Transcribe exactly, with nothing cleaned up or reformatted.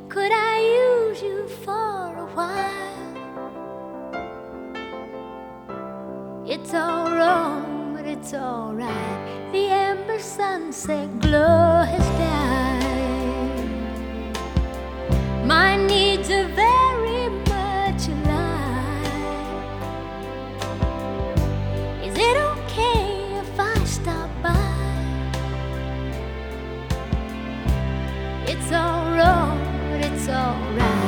Could I use you for a while? It's all wrong, but it's all right. The amber sunset glow has died. My needs are very much alive. Is it okay if I stop by? It's all wrong, but it's all right.